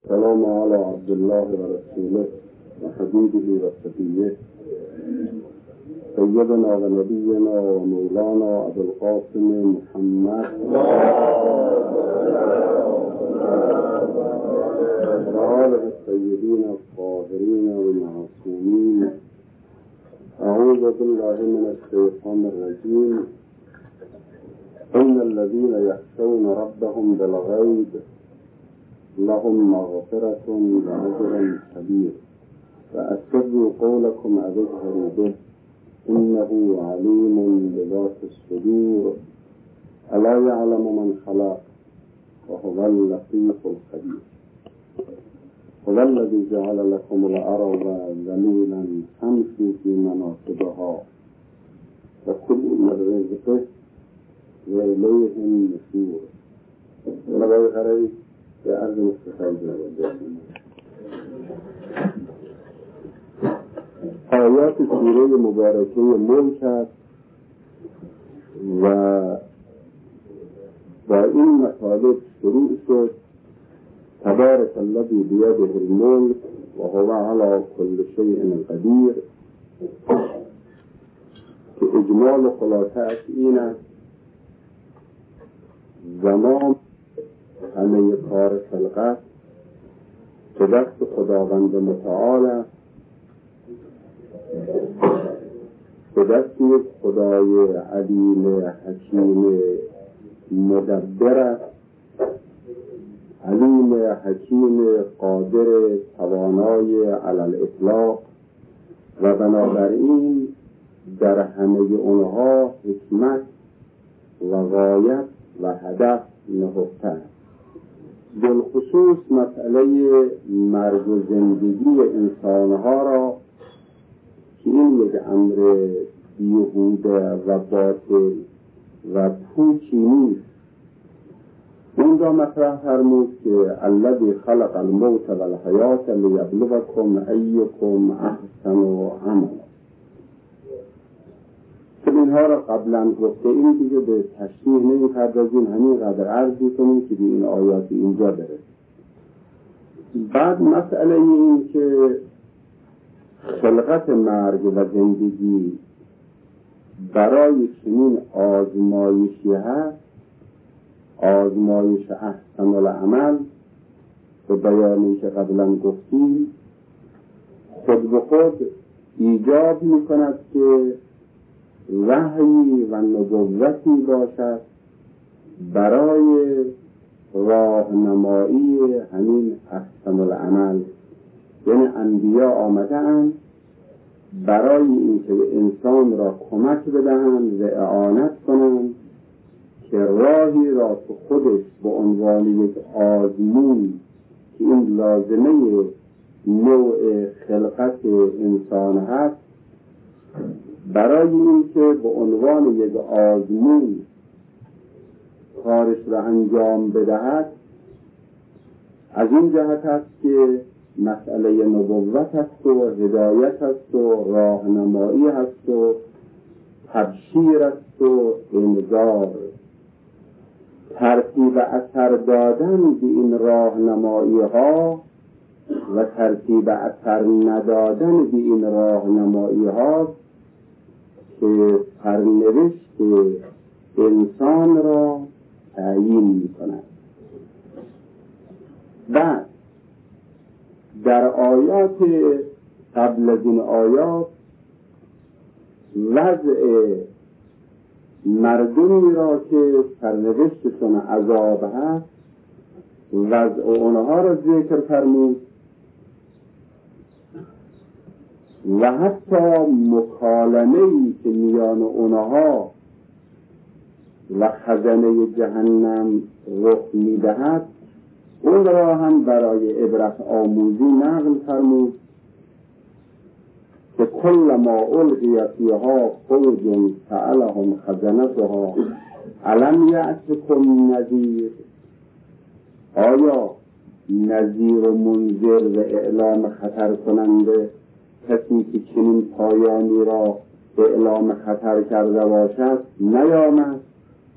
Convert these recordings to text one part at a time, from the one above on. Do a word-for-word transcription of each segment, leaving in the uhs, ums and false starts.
والسلام على عبد الله ورسوله وحبيبه وصفيه سيدنا ونبينا ومولانا أبو القاسم محمد وآله الطيبين الطاهرين المعصومين. أعوذ بالله من الشيطان الرجيم. إن الذين يخشون ربهم بالغيب لهم مغفرة وأجر كبير فأسروا قولكم أو اجهروا به إنه عليم بذات الصدور ألا يعلم من خلق وهو اللطيف الخبير. هو الذي جعل لكم الأرض ذلولا فامشوا في مناكبها وكلوا من رزقه وإليه النشور. ولو غير به عرض مستقل آیات سوره مبارکه ملک است و با این مطالب شروع شد. تبارک الذی بیده الملک و هو علی کل شیء قدیر، که اجمال و خلاصه اش این است زمان همه کار خلقت به دست خداوند متعال است، به دست یک خدای علیم حکیم مدبر است، علیم حکیم قادر توانای علی الاطلاق، و بنابراین در همه اونها حکمت و غایت و هدف نهفته است. بالخصوص مسئله مرگ و زندگی انسانها را که این یک امر بیهوده و باطل و پوچی نیست، این را مطرح فرمود که الذی خلق الموت والحیات لیبلوکم ایکم احسن عملا. که اینها را قبلا گفته این دیگه به تشریح نمی‌پردازیم، همین قدر عرض می‌کنیم که به این آیات اینجا برسیم. بعد مسئله این که خلقت مرگ و زندگی برای چنین آزمایشی هست، آزمایش احسن العمل به بیانی که قبلا گفتیم، خود به خود ایجاب می‌کند که وحی و نبوتی باشد برای راهنمایی همین احسن العمل. یعنی انبیا آمدند برای اینکه انسان را کمک بدهند و اعانت کنند که راهی را تو خودش به عنوان یک آزمون که این لازمه نوع خلقت انسان هست، برای اینکه به عنوان یک آزمون کارش را انجام بدهد، از این جهت است که مسئله نبوت است و هدایت است و راهنمایی است و تبشیر است و انذار. ترتیب اثر دادن به این راهنمایی ها و ترتیب اثر ندادن به این راهنمایی ها که سرنوشت انسان را تعیین می کند. بعد در آیات قبل از این آیات وضع مردمی را که سرنوشتشون عذاب هست وضع اونها را ذکر فرمود و حتی مکالمه‌ای که میان اونها و خزانه جهنم رخ میدهد اون را هم برای عبرت آموزی نقل فرمود که کل ما القی فیها فوج سألهم خزنتها الم یأتکم نذیر. آیا نذیر و منذر و اعلام خطر کننده کسی که چنین پایانی را اعلام خطر کرده باشد نیامد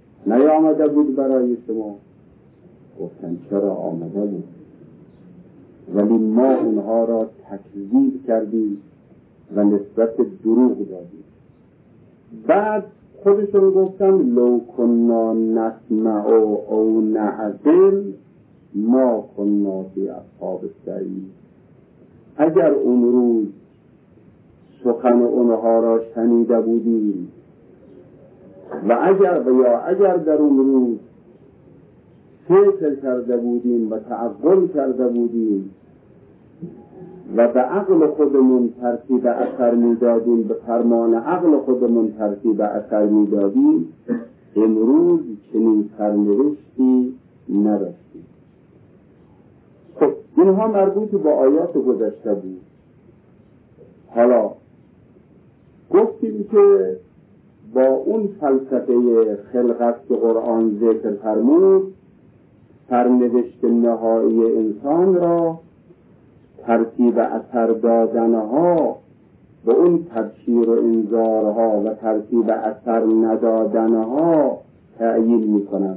نیامده بود برای شما؟ گفتن چرا آمده بود؟ ولی ما اونها را تکذیب کردیم و نسبت دروغ دادیم. بعد خودشون گفتن لو کنا نسمع او نعقل ما کنا فی اصحاب السعیر. اگر اون روز سخن اونها را شنیده بودیم و اگر و یا اگر در اون روز فکر کرده بودیم و تعقل کرده بودیم و به عقل خودمون ترتیب اثر میدادیم، به فرمان عقل خودمون ترتیب اثر میدادیم، امروز چنین سرنوشتی نداشتیم. خب اینها مربوط به آیات گذشته بود. حالا گفتیم که با اون فلسفه خلقت که قرآن ذکر فرمود، سرنوشت نهایی انسان را ترتیب اثر دادنها به اون تبشیر و انذارها و ترتیب اثر ندادنها تعیین می کند.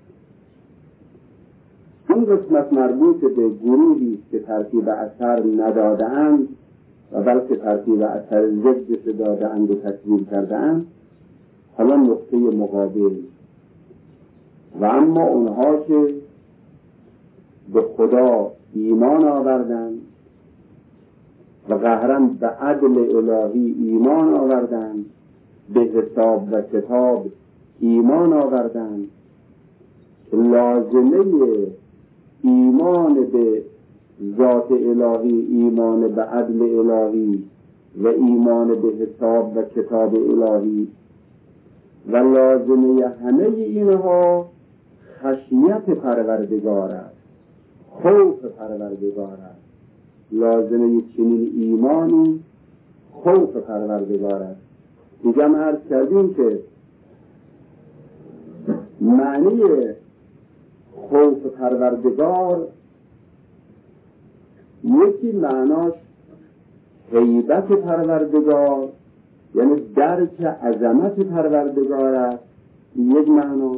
این قسمت مربوط به گروهی که ترتیب اثر ندادند و بلکه ترتیب اثر ضدش دادند و تکذیب کردند. حالا نقطه مقابل و اما اونها که به خدا ایمان آوردند و قهراً به عدل الهی ایمان آوردند، به حساب و کتاب ایمان آوردند، لازمه ایمان به ذات الهی، ایمان به عدل الهی و ایمان به حساب و کتاب الهی و لازمه همه اینها خشیت پروردگار است، خوف پروردگار است. لازمه چنین ایمانی خوف پروردگار است. دیگه هم عرض کردیم که معنی خوف پروردگار یکی معناش هیبت پروردگار، یعنی درک عظمت پروردگار است یک معنا.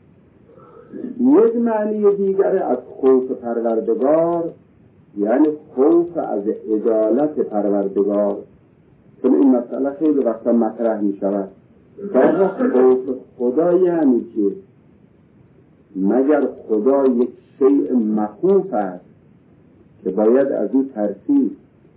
یک معنی دیگر از خوف پروردگار یعنی خوف از عدالت پروردگار. چون این مسئله خیلی وقتا مطرح می شود. باید خوف خدا یعنی چی؟ مگر خدا یک شیء مخوف است که باید از او ترسید؟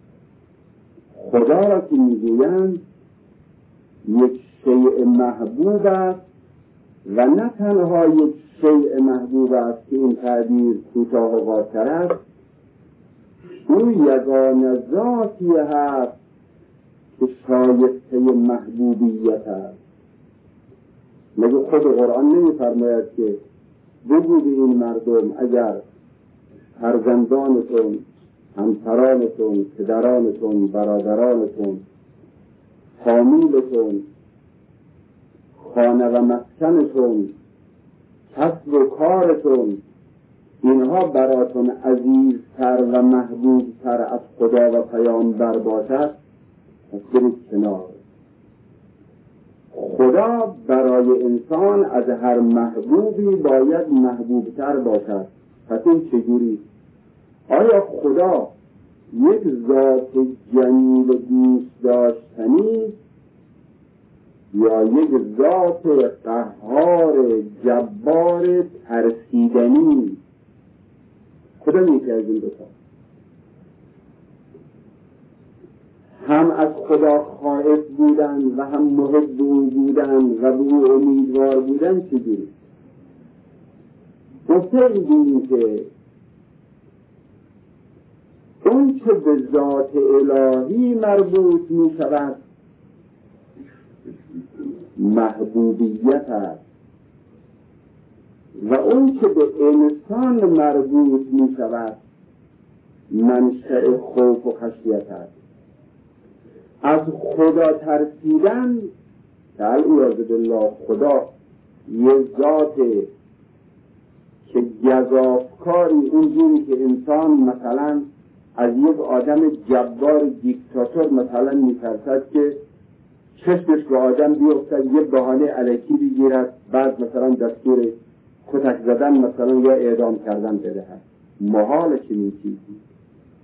خدا را که میگویند یک شیء محبوب است و نه تنها یک شیء محبوب است که این تعبیر کوتاه و قاصر است، او یگانه ذاتی هست که شایسته محبوبیت است. مگه خود قرآن نمی‌فرماید که بگو به این مردم اگر فرزندانتون، همسرانتون، پدرانتون، برادرانتون، فامیلتون، خانه و مسکنتون، کسب و کارتون، اینها براتون عزیزتر و محبوبتر از خدا و پیامبر باشد، پس برید کنار. خدا برای انسان از هر محبوبی باید محبوبتر باشد. پس این چجوری؟ آیا خدا یک ذات جمیل دوست داشتنی یا یک ذات قهار جبار ترسیدنی؟ کدام یکی از این دوتا؟ هم از خدا خائف بودن و هم محب او بودن و به او امیدوار بودن چجوری؟ گفته دیدیم که اون که به ذات الهی مربوط می شود محبوبیت است و اون که به انسان مربوط می شود منشأ خوف و خشیت است. از خدا ترسیدن که اعوذ بالله خدا یه ذات که گزافکاری، اونجوری که انسان مثلا از یک آدم جبار دیکتاتور مثلا میترسد که چشمش به آدم بیفتد یه بهانه الکی بگیرد بعد مثلا دستور کتک زدن مثلا یا اعدام کردن بدهد. محال چنین چیزی.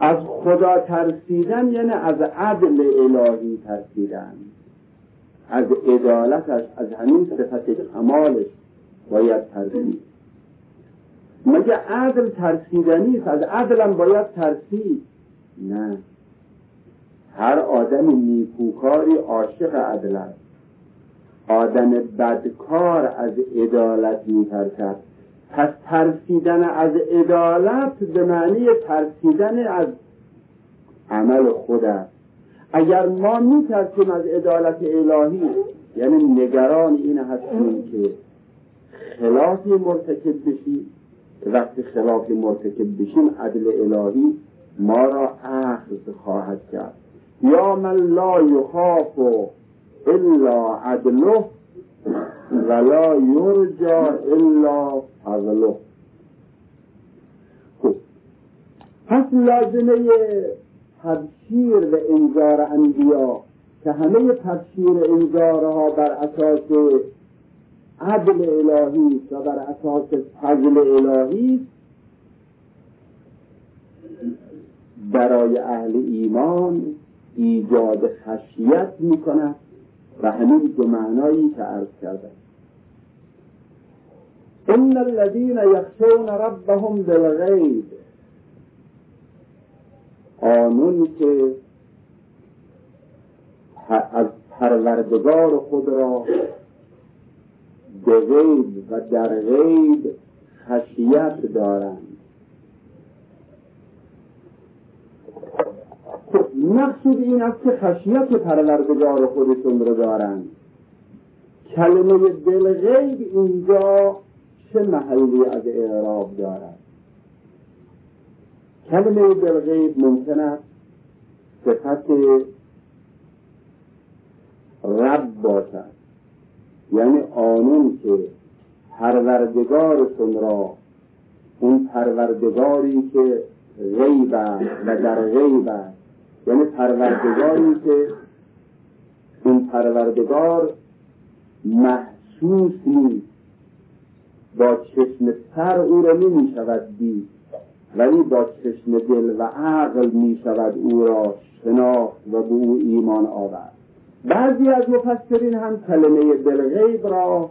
از خدا ترسیدن یعنی از عدل الهی ترسیدن، از عدالتش، از همین صفت کمالش باید ترسید. مگه عدل ترسیدنی است؟ از عدلم باید ترسید؟ نه، هر آدم نیکوکاری عاشق عدل است. آدم بدکار از عدالت می‌ترسد. پس ترسیدن از عدالت به معنی ترسیدن از عمل خود است. اگر ما می‌ترسیم از عدالت الهی، یعنی نگران این هستیم که خلافی مرتکب بشیم. وقتی خلافی مرتکب بشیم عدل الهی ما را اخذ خواهد کرد. یا من لا یخاف الا عدله ولا یرجا الا فضله. خب پس لازمه تبشیر و انذار انبیا که همه تبشیر انذارها بر اساس عدل الهی و بر اساس فضل الهی برای اهل ایمان ایجاد خشیت میکند و همین دو معنایی که عرض کردم. ان الذين يخشون ربهم بالغیب، آنون که از پروردگار خود را به غیب و در غیب خشیت دارند. مقصود این است که خشیت پروردگار خودشون رو دارند. کلمه بالغیب اینجا چه محلی از اعراب دارد؟ کلمه بالغیب ممکن است صفت رب باشد، یعنی آنون که پروردگارشون را، اون پروردگاری که غیب است و در غیب است، یعنی پروردگاری که اون پروردگار محسوس نیست، با چشم سر او را نمی شود دید، ولی با چشم دل و عقل می شود او را شناخت و به او ایمان آورد. بعضی از مفسرین هم کلمه بالغیب را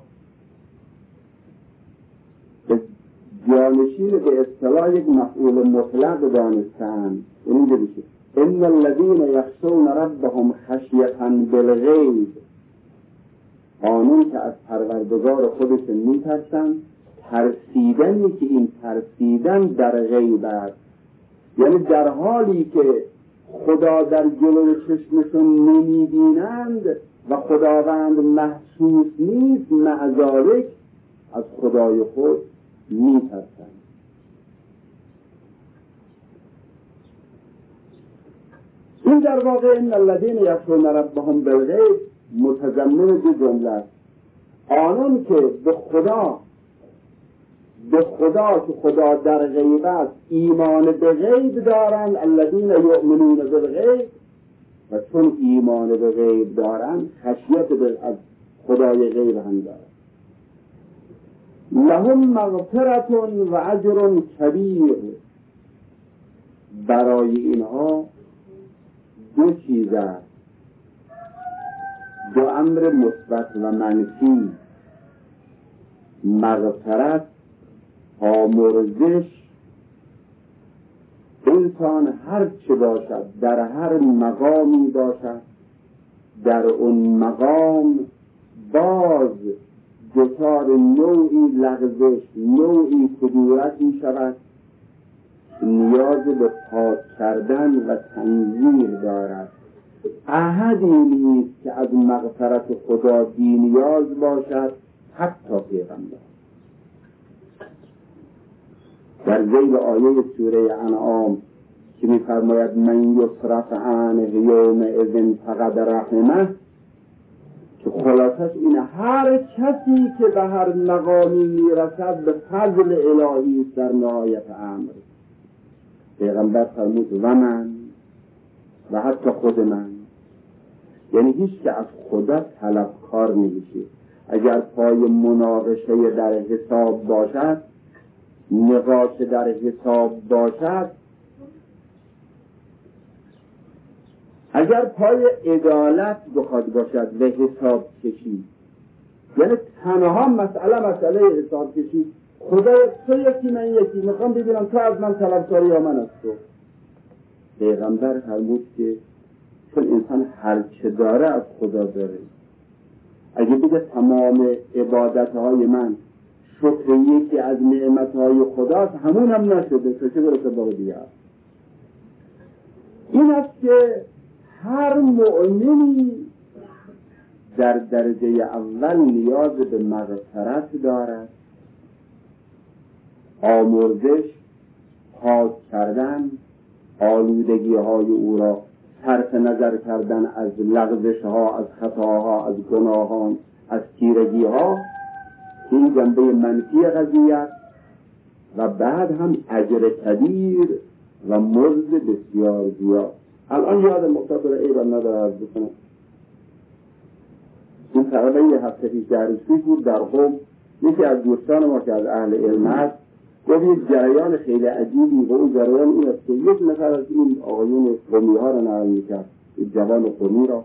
جانشین به اصطلاح یک مفعول مطلق دانستند. این بشه ان الذين يخشون ربهم خشیة بالغیب، آنون که از پروردگار خودشون میترسند، ترسیدنی که این ترسیدن در غیب است، یعنی در حالی که خدا در جلوی چشمشون نمیبینند و خداوند محسوس نیست، مع ذالک از خدای خود میترسند. این در واقع ان الذین یخشون ربهم بالغیب متضمن دو جمله است. آنان که به خدا به خدا که خدا در غیب است ایمان به غیب دارند، الذین یؤمنون بالغیب، و چون ایمان به غیب دارند خشیت از خدای غیب هم دارند. لهم مغفرة و اجر کبیر، برای اینها دو چیز است، دو امر مثبت و منفی. مغفرت، آمرزش، انسان هر چه باشد در هر مقامی باشد در اون مقام باز دچار نوعی لغزش، نوعی کدورت می شود، نیاز به پاک کردن و تنظیر دارد. احدی نیست که از مغفرت خدا بی نیاز باشد، حتی پیغمبر. در ذیل آیه سوره انعام که می فرماید من یصرف عنه یومئذ فقد رحمه، که خلاصش این هر کسی که به هر مقامی میرسد به فضل الهی است در نهایت امر. پیغمبر فرمود و من و حتی خود من، یعنی هیچ که از خدا طلبکار نمیشه. اگر پای مناقشه در حساب باشد، نقاش در حساب باشد، اگر پای عدالت بخواد باشد و حساب کشی، یعنی تنها مسئله مسئله حساب کشی، خدا تو یکی من یکی، میخوام ببینم تو از من طلبکاری یا من از تو. پیغمبر فرمود که چون انسان هر چه داره از خدا داره، اگه بگه تمام عبادتهای من شکر یکی از نعمتهای خداست، همون هم نشده، تو چه برسه با دیگر. این است که هر مؤمنی در درجه اول نیاز به مغفرت دارد، آمرزش، پاک کردن آلودگی های او را، صرف نظر کردن از لغزش ها، از خطاها، از گناهان، از تیرگی ها، این جنبه منفی قضیه، و بعد هم اجر کبیر و مزد بسیار زیاد. الان یاد مختصر ایران ندارد بکنم، این تقریبا یه هفته پیش درس بود در قم، یکی از دوستان ما که از اهل علم است گفت یک جریان خیلی عجیبی و اون جریان این است که یک نفر از این آقایون قمی ها را نقل میکرد، یک جوان قمی را،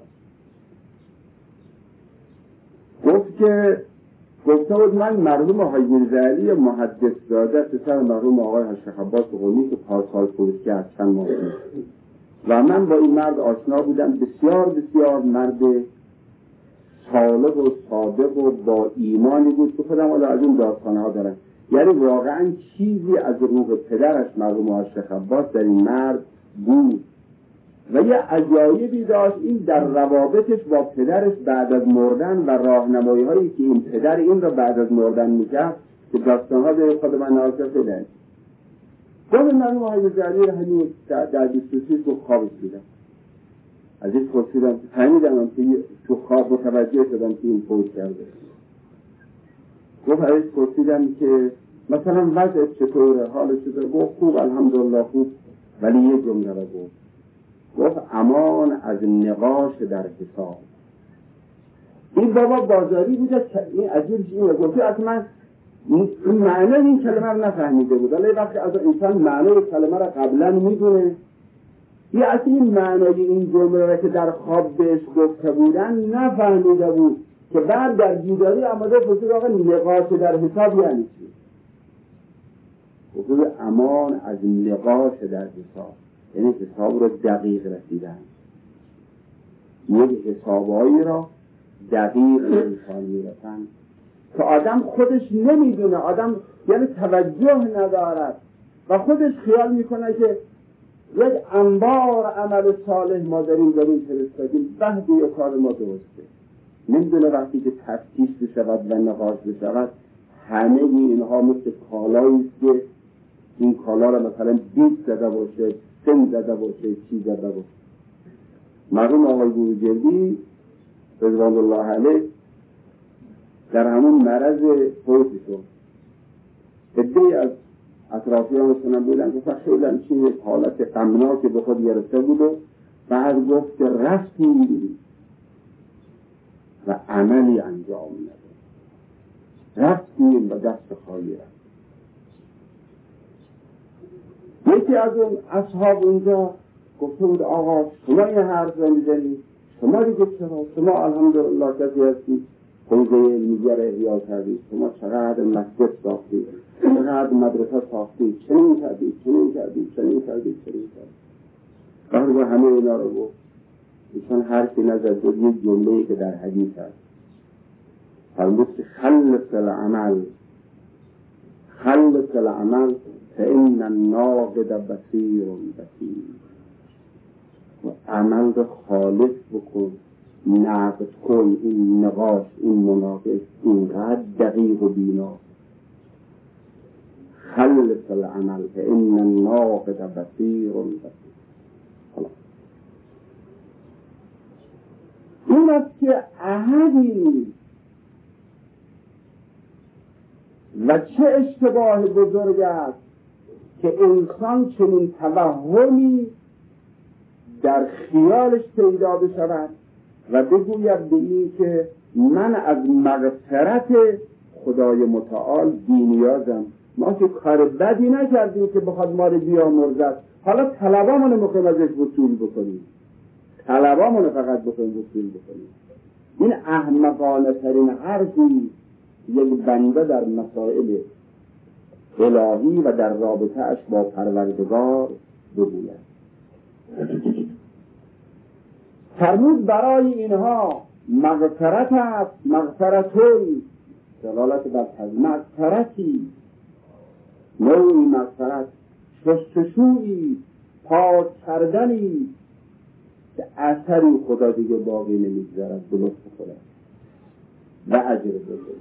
گفت که گفته بود من مرحوم آقای میرزا علی محدث زاده پسر مرحوم آقای شیخ عباس قمی که پارسال فروش کرد چند ماه و من با این مرد آشنا بودم، بسیار بسیار مرد صالح و صادق و با ایمانی بود که خودم حالا از این داستانه ها دارم، یعنی واقعا چیزی از روح پدرش مرحوم آقای شیخ عباس در این مرد بود و یه عجایبی داشت این در روابطش با پدرش بعد از مردن و راهنمایی هایی که این پدر این را بعد از مردن میکرد که داستان ها در خود من نازده شدن. گفت مرحوم آقای مزاری را همین در دیستوسیز تو خوابش دیدم، از این پرسیدم فهمیدم که تو خواب متوجه شدم که این فوت کرده. گفت از این پرسیدم که مثلا وضع چطوره، حال چطوره؟ گفت خوب الحمدلله خوب، ولی یه جمله را گفت، گفت امان از نقاش در حساب. این بابا بازاری بوده، این عجیبش اینه، گفتی از من این معنی این کلمه رو نفهمیده بود، ولی وقتی از انسان معنی کلمه رو قبلا میدونه، یه از این معنی این جمله را که در خواب بهش گفته بودن نفهمیده بود که بعد در بیداری آمده پرسید آقا نقاش در حساب یعنی چی؟ گفت امان از نقاش در حساب، یعنی حساب را دقیق رسیدن، یک حسابایی را دقیق انسان میرسن که آدم خودش نمیدونه، آدم یعنی توجه ندارد و خودش خیال میکنه که یک انبار عمل صالح ما داریم داریم فرستادیم، بعد یک کار ما درسته. نمیدونه وقتی که تفتیش بشود و نقاش بشود همه اینها مثل کالایی که این کالا را مثلا بیت زده باشه، سن زده باشه، چی زده باشه. مرحوم آقای بروجردی رضوان الله علیه در همون مرض فوت شد، عده‌ای از اطرافیانشون بودن که خیلی همچین حالت غمناک به خود گرفته بود و بعد گفت که رفتیم و عملی انجام نداد، رفتیم و دست خالی رفت. یکی از اون اصحاب اونجا گفته بود آقا شما این حرف رو میزنید، شما دیگه چرا؟ شما الحمدلله کسی هستید حوزه علمیه را احیا کردید، شما چقدر مسجد ساختید، چقدر مدرسه ساختید، چنین کردید چنین کردید چنین کردید چنین کردید. وقتی با همه اینا رو گفت ایشان حرفی نزد جز یک جمله‌ای که در حدیث هست، فرمود که خلص العمل خلص العمل فإن الناقد بصیر بصیر، و عمل رو خالص بکن، نقد کن، این نقاش این مناقش اینقدر دقیق و بینا. خلص العمل فإن الناقد بصیر بصیر. این است که احدی و چه اشتباه بزرگ است که انسان چنین توهمی در خیالش پیدا بشود و بگوید به این که من از مغفرت خدای متعال بی‌نیازم، ما که کار بدی نکردیم که بخواد ما رو بیامرزد، حالا طلبامون رو میخوایم ازش وصول بکنیم. طلبامونو فقط بکنیم وصول بکنیم. این احمقانه ترین حرفی یک بنده در مسائل الهی و در رابطه اش با پروردگار بگوید. فرمود برای اینها مغفرت است، مغفرتون دلالت بر مغفرتی، نوعی مغفرت، شستشویی، پاک کردنی که اثری خدا دیگه باقی نمیگذارد به لطف خدا و اجر بزرگ.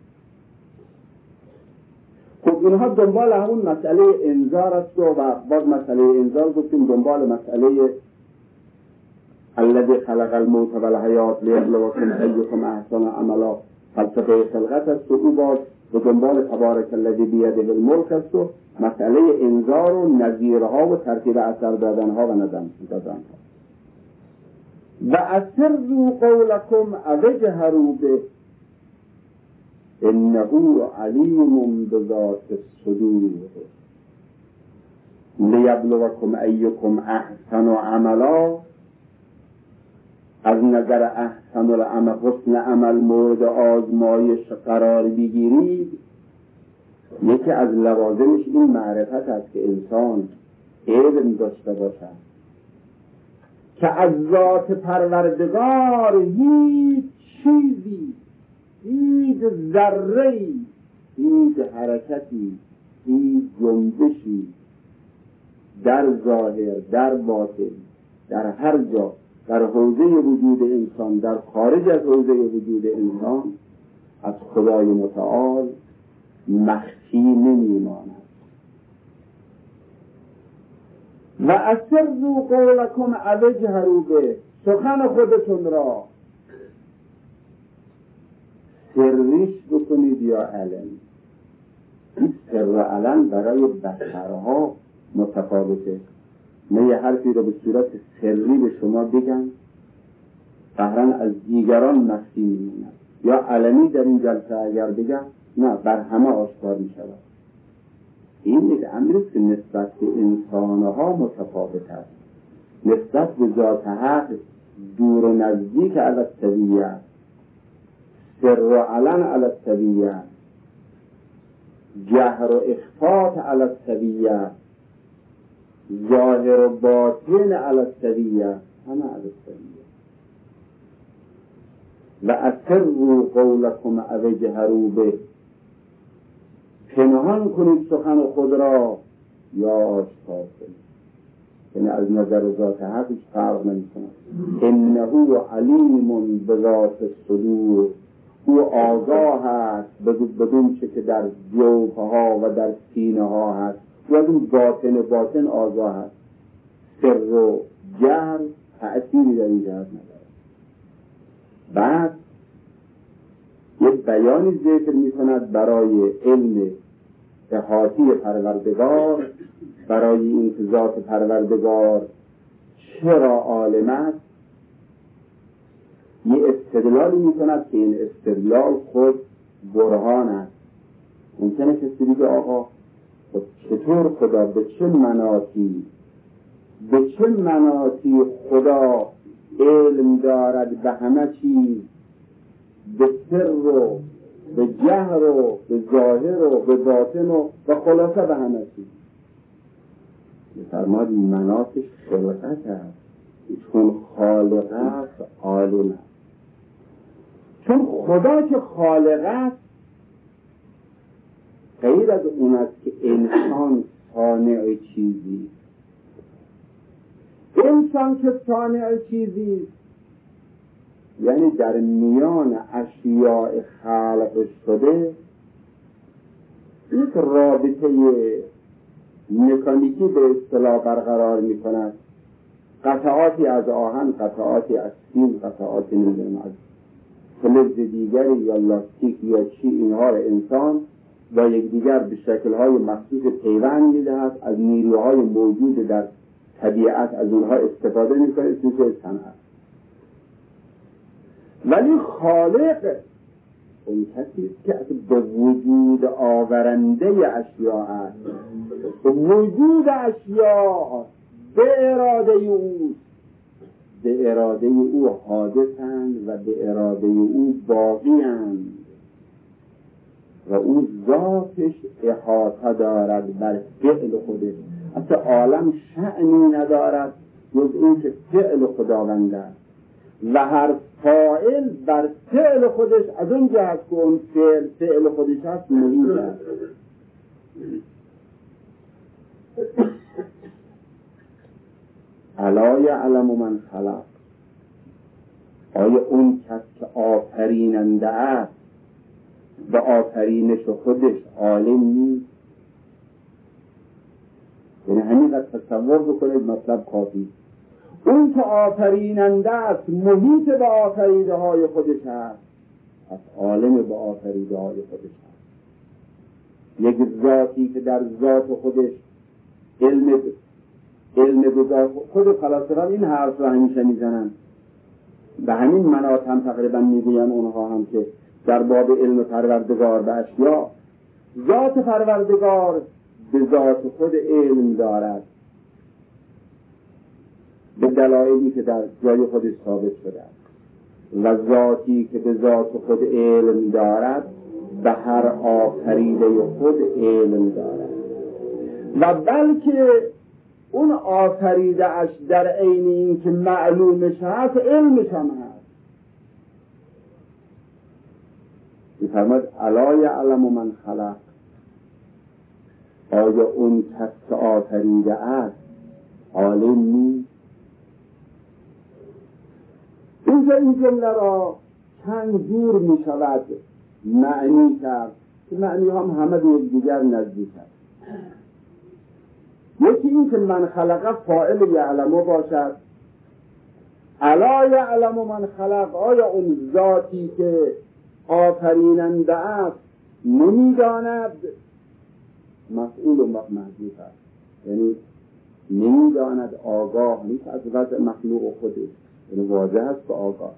خب اینها دنبال همون مسئله انذار است و باز مسئله انذار گفتیم دنبال مسئله الذی خلق الموت و الحیات لیبلوکم ایکم احسن عملا فلسفه خلقت است و او باز به دنبال تبارک الذی بیده الملک است و مسئله انذار و نظیرها و ترتیب اثر دادنها و ندم دادنها. و اسروا قولکم او اجهروا به انه علیم بذات الصدور لیبلوکم ایکم احسن عملا. از نظر احسن العمل، حسن عمل مورد آزمایش قرار بگیرید. یکی از لوازمش این معرفت است که انسان علم داشته باشد که از ذات پروردگار هیچ چیزی، هیچ ذره‌ای، هیچ حرکتی، هیچ جنبشی در ظاهر، در باطن، در هر جا، در حوزه وجود انسان، در خارج از حوزه وجود انسان از خدای متعال مخفی نمیماند. و اسروا قولکم او اجهروا به، سخن خودتون را سریش بکنید یا علن. این سر و علن برای بشرها متفاوته. من یه حرفی رو به صورت سری به شما بگم قهرن از دیگران مخفی میموند، یا علنی در این جلسه اگر بگم نه بر همه آشکار می شود. این یک امری که نسبت به انسانها متفاوت است. نسبت به ذات حق دور و نزدیک علی السویه، سر و علن علی السویه، جهر و اخفات علی السویه، ظاهر و باطن علی السویه، همه علی السویه. و اسروا قولکم او اجهروا به، پنهان کنید سخن خود را یا آشکار کنید. یعنی از نظر ذات حق هیچ فرق نمی‌کند. انه علیم بذات الصدور، او آگاه است بدون چه که در جوفها و در سینه ها هست، و از اون باطن باطن آگاه است. سر و جهر تأثیری در این جهت ندارد. بعد یک بیانی ذکر می کند برای علم احاطی پروردگار، برای این که ذات پروردگار چرا عالم است. یه استدلالی می کند که این استدلال خود برهان است. ممکنه کسی بگه آقا چطور خدا به چه مناطی به چه مناطی خدا علم دارد به همه چیز، به سر و به جهر و به ظاهر و به باطن و به خلاصه به همه چیز. فرماد مناطش خلقت است، چون خالق است عالم است. چون خدا که خالق است غیر از اون است که انسان صانع چیزی. انسان که صانع چیزی یعنی در میان اشیاء خلق شده یک رابطه مکانیکی به اصطلاح برقرار می کند. قطعاتی از آهن، قطعاتی از سیم، قطعاتی نمیدونم از فلز دیگری یا لاستیک یا چی، اینها را انسان با یکدیگر به شکل‌های مخصوص پیوند می‌دهد. از نیروهای موجود در طبیعت از اونها استفاده می‌کنه. میشه صنعت. ولی خالق اون کسی که به وجود آورنده اشیاء است. وجود اشیاء به اراده اوست، به اراده او حادثند و به اراده او باقیند و او ذاتش احاطه دارد بر فعل خودش. اصلا عالم شأنی ندارد جز این که فعل خداوند است و هر فاعل بر فعل خودش از اون جهت که اون فعل فعل خودش هست محیط است. الا یعلم من خلق، آیا اون کس که آفریننده است به آفرینش خودش عالم نیست؟ یعنی همین از تصور بکنید مطلب کافی. اون که آفریننده است محیط به آفریده های خودش هست، از عالم به آفریده های خودش هست. یک ذاتی که در ذات خودش علم علم به ذات خود فلاسفه این حرف رو همیشه میزنن، به همین مناط هم تقریبا میگوین اونها هم که در باب علم پروردگار به اشیا، ذات پروردگار به ذات خود علم دارد به دلایلی که در جای خودش ثابت شده است و ذاتی که به ذات خود علم دارد به هر آفریده خود علم دارد و بلکه اون آفریده اش در عین این که معلومش هست علمش هم هست. می‌فرماید الا یعلم من خلق، آیا اون کس که آفریده است عالم نیست؟ اینجا این جمله را چند جور می شود معنی کرد که معنی هم همه به دیگر نزدیک است. یکی این که من خلق فاعل یعلمو باشد. الا یعلم من خلق، آیا اون ذاتی که آفریننده است نمیداند؟ مفعول و محذوف است، یعنی نمیداند، آگاه نیست از وضع مخلوق خودش، یعنی واضح است که آگاه.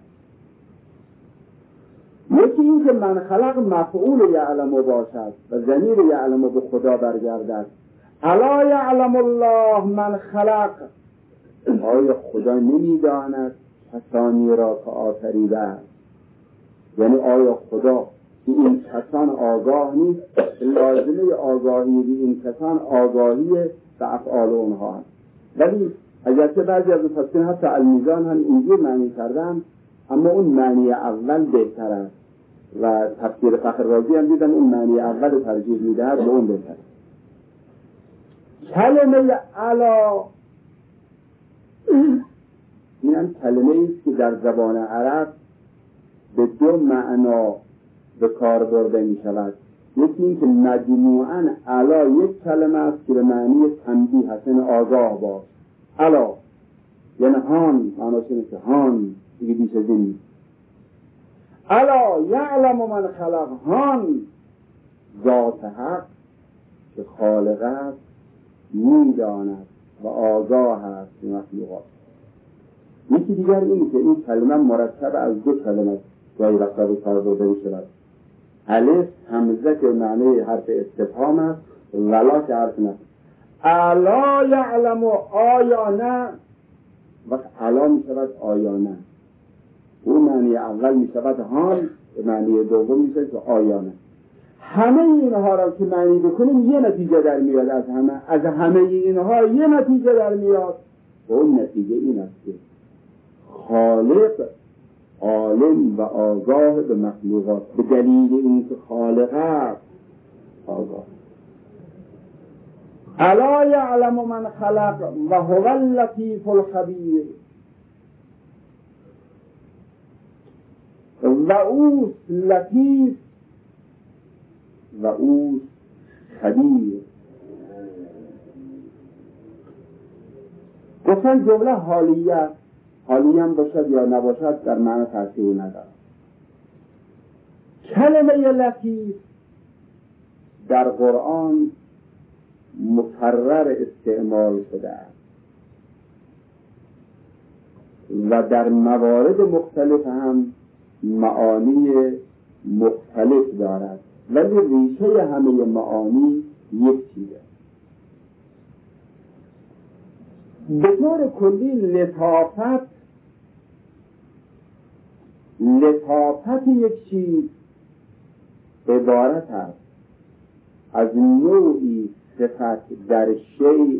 یکی این که من خلق مفعول یعلمو باشد و ضمیر یعلمو به خدا برگردد. الا یعلم الله من خلق، آیا خدا نمیداند کسانی را که آفریده است؟ یعنی آیا خدا این کسان آگاه نیست؟ لازمه آگاهی این کسان آگاهی به افعال اونها هست. ولی اگرچه بعضی از مفسرین حتی المیزان هم اینجور معنی کردن، اما اون معنی اول بهتر است و تفسیر فخر رازی هم دیدم اون معنی اول ترجیح میدهد به اون بهتر. کلمه الا این هم کلمه ایست که در زبان عرب به دو معنا به کار برده می شود. یکی این که مجموعاً الا یک کلمه است که به معنی تنبیه هست، یعنی آگاه باش. الا یعنی هان، معناش اینه که هان دیگه بیش از این نیست. الا یعلم من خلق، هان ذات حق که خالق است میداند و آگاه است به مخلوقات. یکی دیگر اینه که این کلمه مرکب از دو کلمه گاهی وقتا به کار برده می شود. الف همزه که معنی حرف استفهام است، ولا که حرف نفی. الا یعلم آیا نه، وقت الا می شود آیا نه. اون معنی اول می شود هان، معنی دوم می شود آیا نه. همه اینها را که معنی بکنیم یه نتیجه در میاد، از همه از همه اینها یه نتیجه در میاد و اون نتیجه این است که خالق عالم و آگاه به مخلوقات، به دلیل این که خالق است آگاه. الا یعلم من خلق و هو اللطیف الخبیر، و اوست لطیف و اوست خبیر. گفتن جمله حالیه، حالی هم باشد یا نباشد در معنی تأثیری ندارد. کلمه لطیف در قرآن مکرر استعمال شده است و در موارد مختلف هم معانی مختلف دارد، ولی ریشه همه معانی یک چیزه. به طور کلی لطافت لطافت یک چیز عبارت است از نوعی صفت در شیء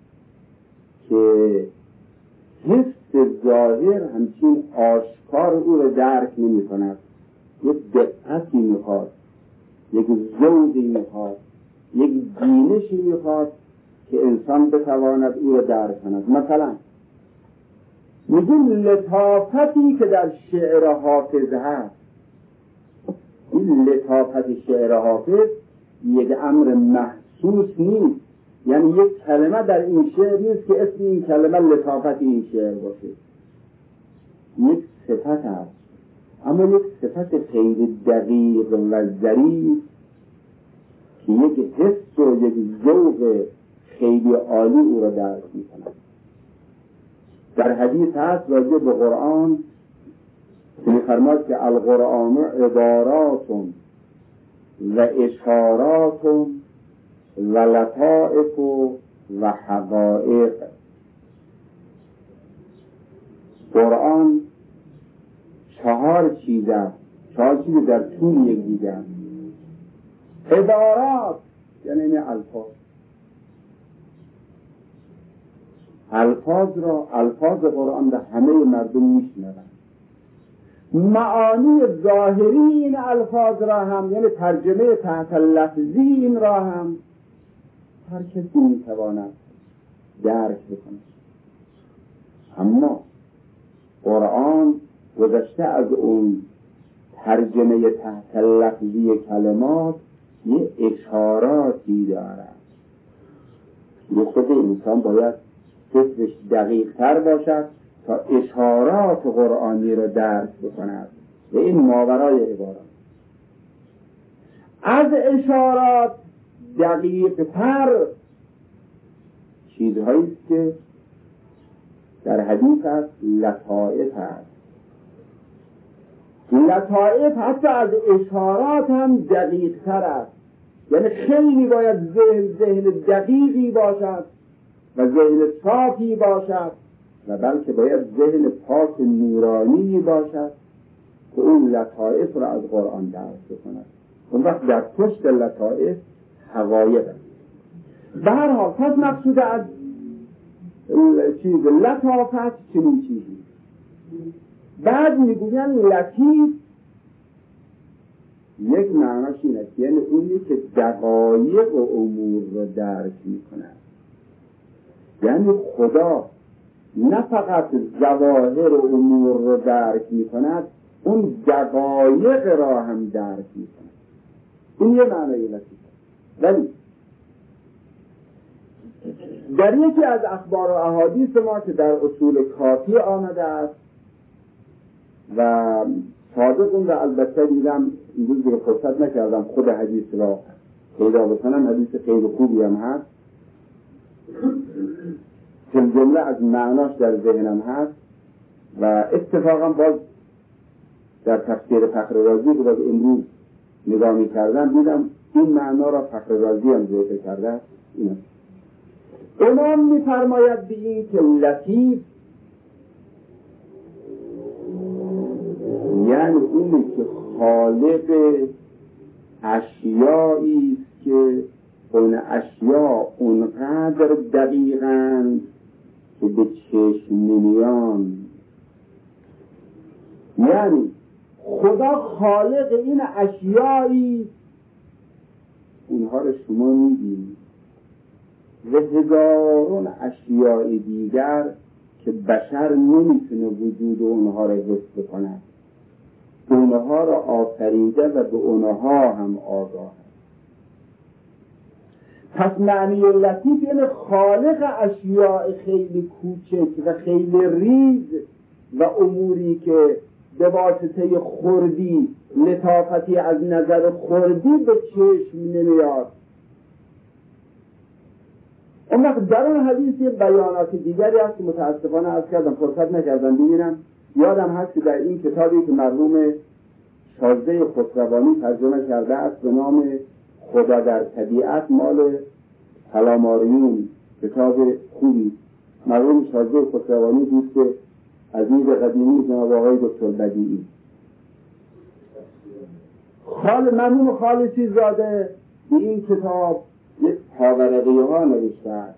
که حس ظاهر همچین آشکار او را درک نمی کند. یک دقتی میخواد، یک ذوقی میخواد، یک بینشی میخواد که انسان بتواند او را درک کند. مثلا میگیم لطافتی که در شعر حافظ هست، این لطافت شعر حافظ یک امر محسوس نیست، یعنی یک کلمه در این شعر نیست که اسم این کلمه لطافت این شعر باشه، یک صفت هست، اما یک صفت خیلی دقیق و ظریف که یک حس و یک ذوق خیلی عالی او را درک می‌کند. در حدیث هست راجع به قرآن که می‌فرماد که القرآن عبارات و اشارات و لطائف و حقائق. قرآن چهار چیز است، چهار چیز در طول یک دیگه است. عبارات یعنی این الفاظ، الفاظ را الفاظ قرآن را همه مردم میشنوند. معانی ظاهری این الفاظ را هم، یعنی ترجمه تحت لفظی این را هم هر کسی میتواند درک بکند. اما قرآن گذشته از اون ترجمه تحت لفظی کلمات یه اشاراتی دارد. یه خود انسان باید فکرش دقیق تر باشد تا اشارات قرآنی را درک بکند و این ماورای عبارات. از اشارات دقیق تر چیزهایی است که در حدیث است لطائف است. لطائف حتی از اشارات هم دقیق تر است، یعنی خیلی باید ذهن ذهن دقیقی باشد و ذهن صافی باشد و بلکه باید ذهن پاک نورانی باشد که اون لطائف را از قرآن درک کند. اون وقت در پشت لطائف حقایق است. به هر حال پس مقصود از چیز لطافت چنین چیزی. بعد میگوین لطیف یک معناش این است، یعنی اونی که دقایق و امور را درک میکند. یعنی خدا نه فقط ظواهر و امور را درک میکند، اون دقایق را هم درک میکند. این یه معنای لطیف. ولی در یکی از اخبار و احادیث ما که در اصول کافی آمده است و صادق اون را البته دیدم این روز رو فرصت نکردم خود حدیث را پیدا بکنم، حدیث خیلی خوبی هم هست که جمله از معناش در ذهنم هست و اتفاقا باز در تفسیر فخر رازی که باز امروز نگاه می کردم دیدم این معنا را فخر رازی هم ذکر کرده. این امام می فرماید به این که لطیف یعنی اونی که خالق اشیایی است که اون اشیا اونقدر دقیقاً که به چشم نمیان. یعنی خدا خالق این اشیایی اونها رو شما میدید و هزارون اشیاء دیگر که بشر نمیتونه وجود اونها رو حس بکنه، اونها را آفریده و به اونها هم آگاه. پس معنی لطیف یعنی خالق اشیاء خیلی کوچک و خیلی ریز و اموری که به واسطه خردی لطافتی از نظر خردی به چشم نمیاد. اون وقت در اون حدیث بیانات دیگری هست که متاسفانه عرض کردم فرصت نکردم ببینم. یادم هست که در این کتابی که مرحوم شازده خسروانی ترجمه کرده است به نام خدا در طبیعت مال سلاماریون، کتاب خوبی، مرحوم شازده خسروانی دوست عزیز قدیمی جناب آقای دکتر بدیعی، خال مرحوم خالصی زاده به این کتاب یک پاورقی ها نوشته است.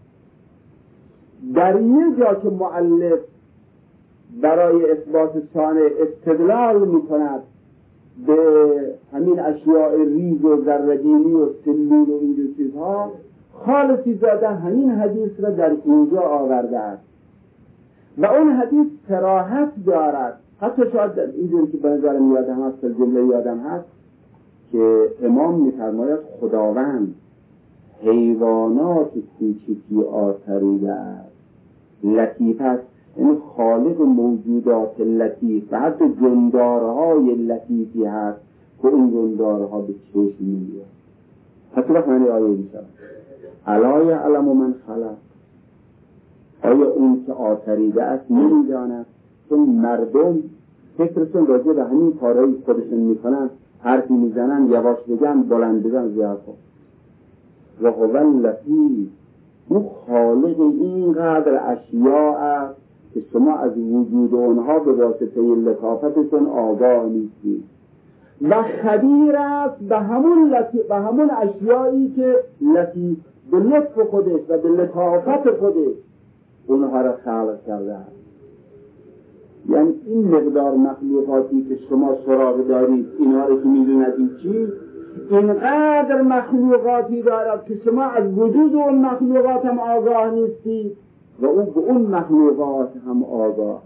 در یک جا که مؤلف برای اثبات ثانه استدلال می کند به همین اشیاء ریز و ذره‌بینی و سلول و اینجور چیزها، خالصی زاده همین حدیث را در اینجا آورده است و اون حدیث صراحت دارد. حتی شاید در اینجوری که به نظرم یادم هست، جمله یادم هست که امام می‌فرماید خداوند حیوانات کوچکی آفریده است، لطیف است، یعنی خالق موجودات لطیف و حتی جندارهای لطیفی هست که این جندارها به چشم می‌آید. حتی وقت من آیه می‌شود الا یعلم من خلق، آیا اون که آفریده است نمی‌داند؟ چون مردم فکرشون راجع به همین کارهایی خودشون میکنن، حرفی میزنن، یواش بگن، بلند بگن، زیاد کن. و هو اللطیف، اون خالق اینقدر اشیاء است که شما از وجود اونها به واسطه لطافتشون آگاه نیستید و خبیر است به همون لطیف، به همون اشیایی که لطیف به لطف خودش و به لطافت خودش اونها را خلق کرده است. یعنی این مقدار مخلوقاتی که شما سراغ دارید، اینها رو که میدوند این چی، اینقدر مخلوقاتی دارد که شما از وجود اون مخلوقات هم آگاه نیستید و او به اون مخلوقات هم آگاه.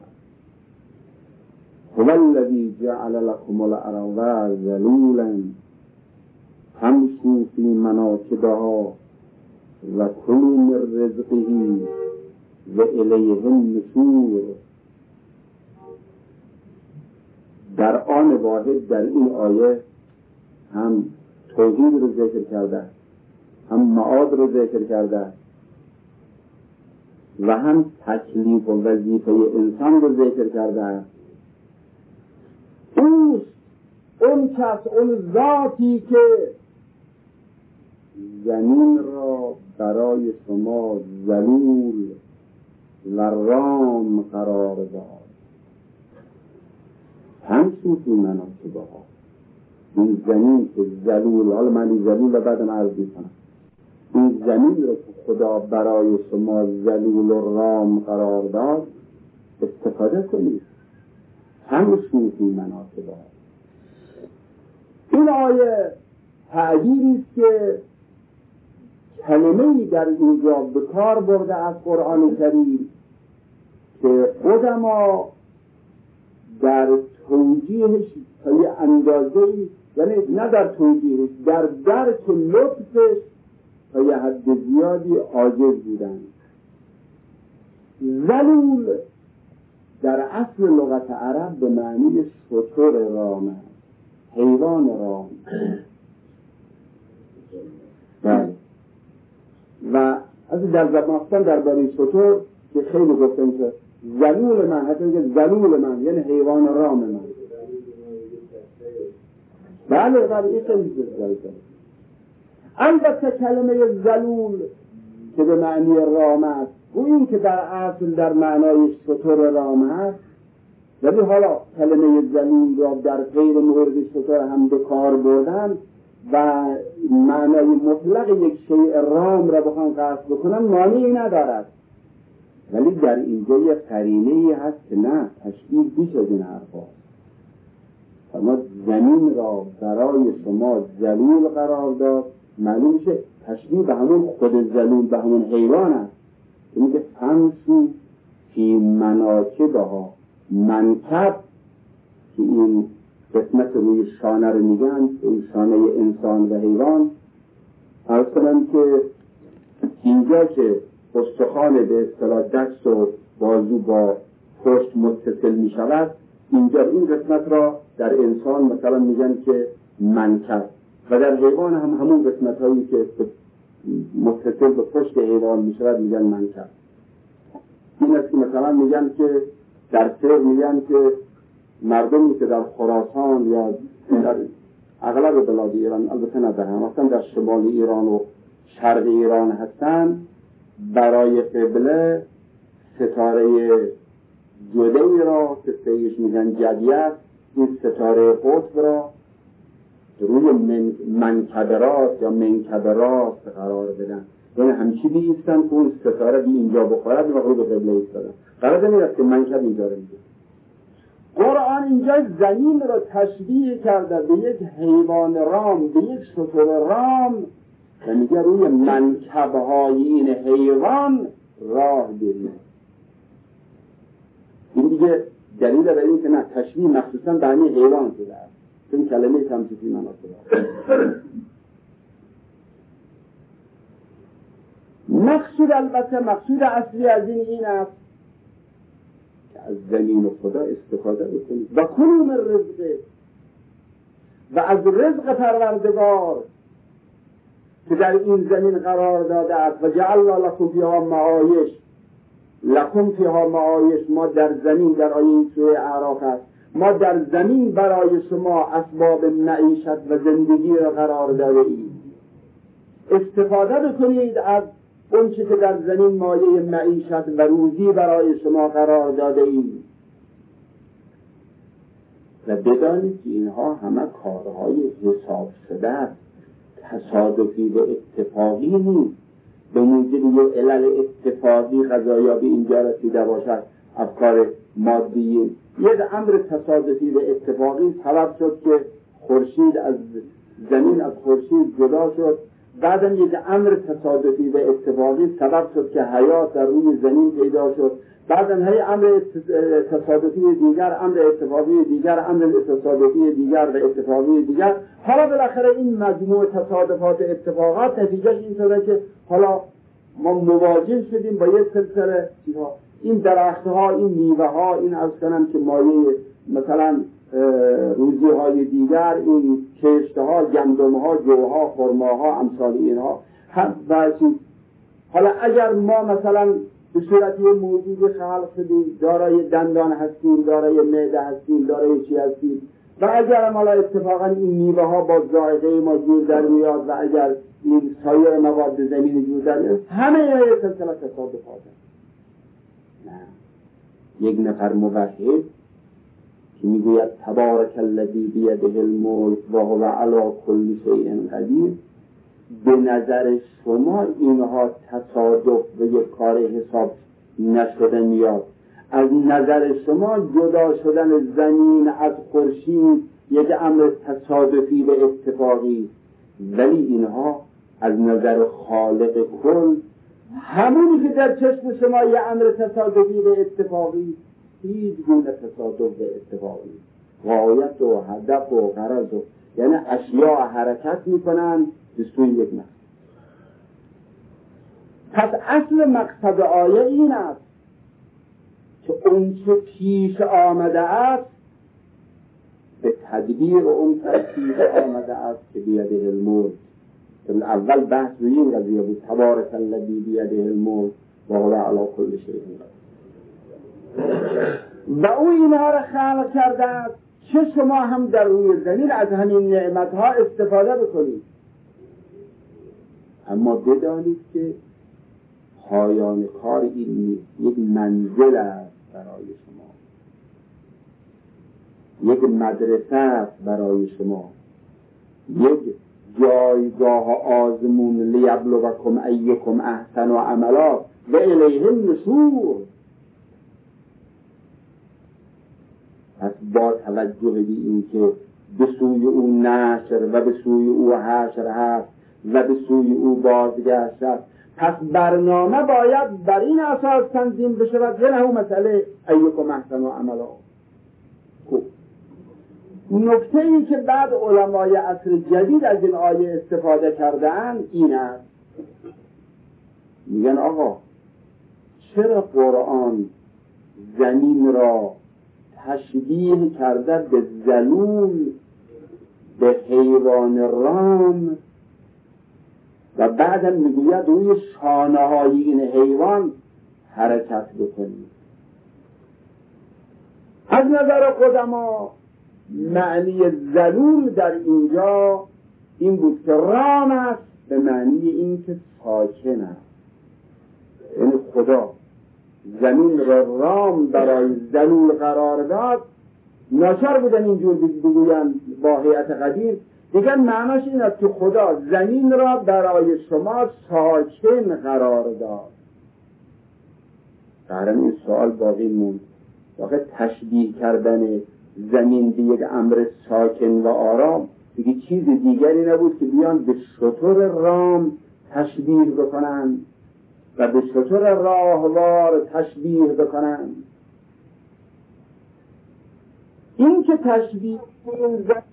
هو الذی جعل لكم الارض ذلولا فامشوا فی مناکبها و کلوا من رزقه و الیه النشور. در آن واحد در این آیه هم توحید رو ذکر کرده، هم معاد رو ذکر کرده و هم تکلیف و وظیفه انسان رو ذکر کرده. اوست اون کس، اون ذاتی که زمین را برای شما ذلول و رام قرار داد. هم سوتی مناسبها، این زمین که ذلول، حالا من این ذلول رو بعدم عرض میکنم، این زمین رو که خدا برای شما ذلول و رام قرار داد استفاده کنید. هم سوتی مناسبها. این آیه تعبیری است که کلمه‌ای در اینجا به کار برده از قرآن کریم که قدما در توجیهش تا یه اندازه‌ای، یعنی نه در توجیهش، در درک لطفش تا یه حد زیادی عاجز بودند. ذلول در اصل لغت عرب به معنی شتر رام، حیوان رام. بله. و از در زبان درباره شتر که خیلی گفتن که ذلول من، حتی که ذلول من یعنی حیوان رام من. بله بله این خیلی جزایی. البته کلمه ذلول که به معنی رام است و این که در اصل در معنای شتر رام است، ولی حالا کلمه ذلول را در غیر مورد شتر هم به کار بردن و معنای مطلق یک شیء رام را بخوان قصد بکنن مانعی ندارد. ولی در اینجا یک قرینه‌ای هست که نه، تشبیه بیش از این حرفا. اما زمین را برای شما ذلول قرار داد، معلوم میشه تشبیه به همون خود ذلول، به همون حیوان است. این که فمشو فی مناکبها، منکب که این قسمت روی شانه رو میگن، این شانه انسان و حیوان. عرض کنم که اینجا که استخوان به اصطلاح دست و بازو با پشت متصل می شود، اینجا این قسمت را در انسان مثلا میگن که منکب و در حیوان هم همون قسمت هایی که متصل به پشت حیوان می شود میگن منکب. این است که مثلا میگن که در سر میگن که مردمی که در خراسان یا در اغلب بلاد ایران، البته نه در هم، مثلا در شمال ایران و شرق ایران هستن، برای قبله ستاره جده‌ای را که سهیش میگن جدیت، این ستاره قطب را روی من منکب راست یا منکب راست قرار بدن، یعنی همچی بیستن که اون ستاره بی اینجا بخورد و رو به قبله ایستادن. قرار نمیرفت که منکب اینجا رو میگه. قرآن اینجا زمین رو تشبیه کرده به یک حیوان رام، به یک شتر رام، و میگه روی منکب‌های این حیوان راه برید. این دیگه دلیل بر این که نه تشبیه مخصوصا به همین حیوان شده است، چون کلمه تمثیلی مناسبه. مقصود البته مقصود اصلی از این این است که از زمین خدا استفاده بکنید و کلوا من رزقه، و از رزق پروردگار که در این زمین قرار داده است. و جعلنا لکم فیها معایش، لکم فیها معایش، ما در زمین، در آیه این سوره اعراف است، ما در زمین برای شما اسباب معیشت و زندگی را قرار داده ایم. استفاده بکنید از اون چی که در زمین مایه معیشت و روزی برای شما قرار داده ایم و بدانید که اینها همه کارهای حساب شده است، تصادفی و اتفاقی نیست. به موجب یک علل اتفاقی قضایا به اینجا رسیده باشد، افکار مادی، یک امر تصادفی و اتفاقی سبب شد که خورشید از زمین از خورشید جدا شد، بعدم یک امر تصادفی و اتفاقی سبب شد که حیات در روی زمین پیدا شد، بعدم هی امر تصادفی دیگر، امر اتفاقی دیگر، امر تصادفی دیگر و اتفاقی دیگر. حالا بالاخره این مجموع تصادفات اتفاقات نتیجهش این شده که حالا ما مواجه شدیم با یک سلسله چیزها. این درختها، این میوه ها، این عرض کنم که مایه مثلا روزی های دیگر، این کشت ها، گندم ها، جوها، خرما ها، امثال اینها هم و چیز. حالا اگر ما مثلا به صورتی موجود خلق شدیم، دارای دندان هستیم، دارای معده هستیم، دارای چی هستیم، و اگر حالا اتفاقا این میوه ها با ذائقه ما جور در میاد و اگر این سایر مواد زمین جور در میاد، همه یه سلسله تصادفات. نه، یک نفر موحد که میگوید تبارک الذی بیده الملک و هو علی کل شیء قدیر، به نظر شما اینها تصادف و یک کار حساب نشده میاد. از نظر شما جدا شدن زمین از خورشید یک امر تصادفی و اتفاقی، ولی اینها از نظر خالق کل، همونی که در چشم شما یک امر تصادفی و اتفاقی، هیچ گونه تصادف و اتفاقی، غایت و هدف و غرض و یعنی اشیاء حرکت میکنن به سوی یک مقصد. پس اصل مقصد آیه این است که اون چه پیش آمده است به تدبیر اون پیش آمده است که بیده الملک. اول بحث روی این قضیه بود، تبارک الذی بیده الملک و هو علی کل شیء قدیر، و او اینها را خلق کرده است چه شما هم در روی زمین از همین نعمتها استفاده بکنید. اما بدانید که پایان کار این نیست، یک منزل است برای شما، یک مدرسه است برای شما، یک جایگاه آزمون، لیبلوکم ایکم احسن و عملا و الیه النشور. پس با توجه به این که به سوی او نشر و به سوی او حشر هست و به سوی او بازگشت است، پس برنامه باید بر این اساس تنظیم بشود. نه اون مسئله ایکم احسن و عملا. نکته ای که بعد علمای عصر جدید از این آیه استفاده کردن این است، میگن آقا چرا قرآن زمین را تشبیه کرده به ذلول، به حیوان رام، و بعدم میگوید روی شانه های این حیوان حرکت بکنید. از نظر قدما معنی ذلول در اینجا این بود که رام است، به معنی این که ساکن است. یعنی خدا زمین را رام برای ذلول قرار داد. ناچار بودن اینجور بگوین با هیئت قدیر دیگر معناش این است که خدا زمین را برای شما ساکن قرار داد. در این سوال باقی موند، واقع تشبیه کردن زمین به یک امر ساکن و آرام دیگه چیز دیگری نبود که بیان به شتر رام تشبیه بکنن و به شتر راهوار تشبیه بکنن. این که تشبیه این زمین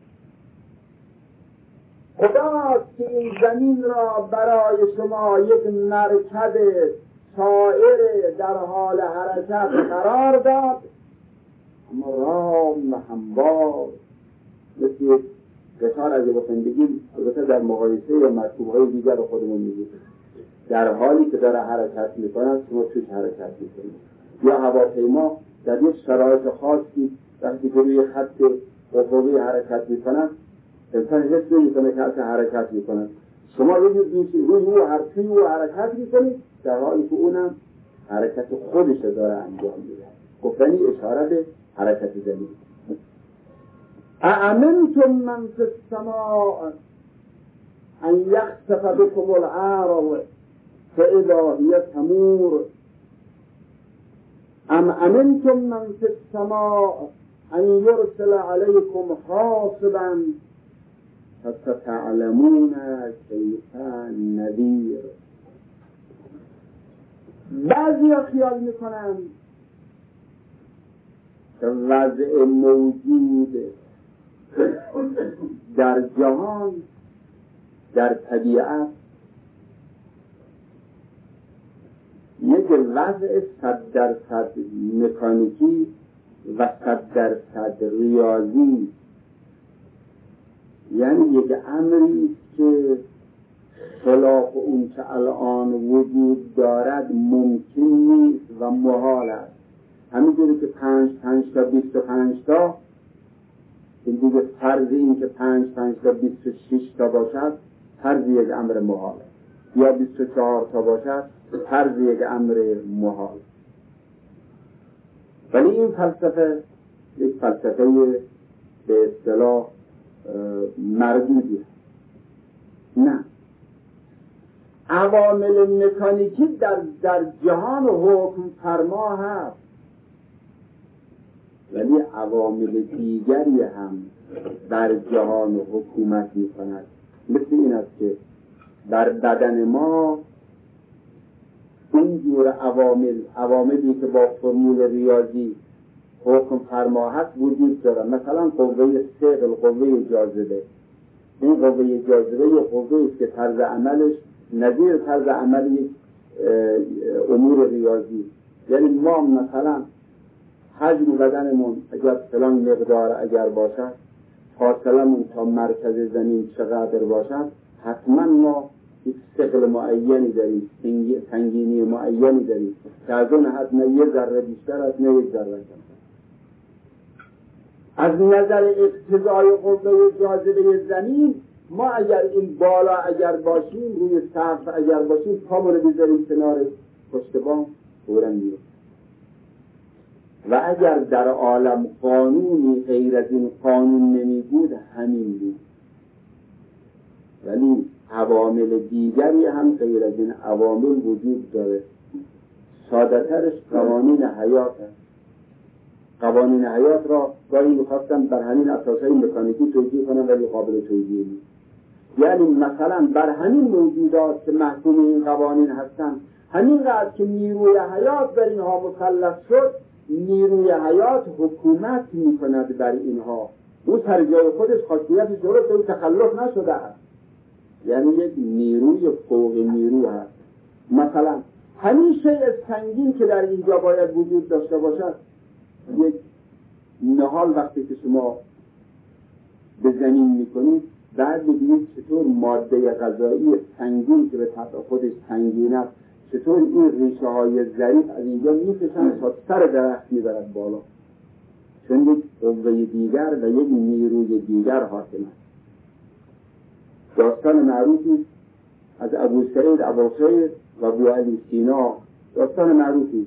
خداست که این زمین را برای شما یک مرکب سائر در حال حرکت قرار داد، اما رام و هموار مثل یک قطار اگه بخوایم بگیم، البته در مقایسه یا مکتوب‌های دیگر رو خودمون میگیم، در حالی که داره حرکت میکنند شما توش حرکت میکنید. یا هواپیما در یک شرایط خاصی وقتی که روی خط افقی حرکت میکنند انسان حس نمیکنه که حرکت میکنند، شما روی روی او حرکتی او حرکت میکنید در حالی که اونم حرکت خودش داره انجام میده. گفتنی اشاره به حرکت زمین. اامنتم من فی السماء ان یخسف بكم الارض فاذا هی تمور ام امنتم من فی السماء ان یرسل علیکم حاصبا فستعلمون کیف نذیر. بعضی ها خیال میکنن که وضع موجود در جهان در طبیعت یک وضع صد درصد مکانیکی و صد درصد ریاضی، یعنی یک امری که خلاف اون که الان وجود دارد ممکن نیست و محال است. همینجوری که پنج پنج تا بیست و پنج تا، این دیگه فرض این که پنج پنج تا بیست و شش تا باشد فرض یک امر محال، یا بیست و چهار تا باشد فرض یک امر محال. ولی این فلسفه یک فلسفه به اصطلاح مردودی هست. نه، عوامل مکانیکی در, در جهان حکم فرما هست، ولی عوامل دیگری هم در جهان حکومت می کند. مثل این است که در بدن ما این جور عوامل عواملی که با فرمول ریاضی حکم فرما هست وجود دارد. مثلا قوه ثقل، قوه جاذبه. این قوه جاذبه یه قوه است که طرز عملش نظیر طرز عمل یک امور ریاضی. یعنی ما مثلا حجم بدنمون اگر فلان مقدار اگر باشد، فاصلمون تا مرکز زمین چقدر باشد، حتما ما یک ثقل معینی داریم، سنگینی معینی داریم که از اون حد نه یه ذره بیشتر است نه یک ذره کمتر. از نظر اقتضای قوه جاذبه زمین ما اگر این بالا اگر باشیم، روی سقف اگر باشیم، پامون رو بذاریم کنار پشت بام فوراً میریم. و اگر در عالم قانونی غیر از این قانون نمی بود همین بود. ولی عوامل دیگری هم غیر از این عوامل وجود داره. ساده ترش قوانین حیات هست. قوانین حیات را گاهی میخواستم بر همین اساسهای مکانیکی توجیه کنم ولی قابل توجیه نیست. یعنی مثلا بر همین موجودات که محکوم این قوانین هستن، همینقدر که نیروی حیات بر اینها مسلط شد، نیروی حیات حکومت میکند بر اینها. او سر جای خودش خاصیتش درست و تخلف نشده است، یعنی یک نیروی فوق نیرو هست. مثلا همین شیء سنگین که در اینجا باید وجود داشته باشد، یک نهال وقتی که شما به زمین میکنید بعد ببینید چطور ماده غذایی سنگین که به طبع خودش سنگین است، چطور این ریشه های ظریف از اینجا میکشن تا سر درخت میبرد بالا، چون یک قوه دیگر و یک نیروی دیگر حاکم است. داستان معروفی از ابو سعید ابوالخیر و ابو علی سینا، داستان معروفی.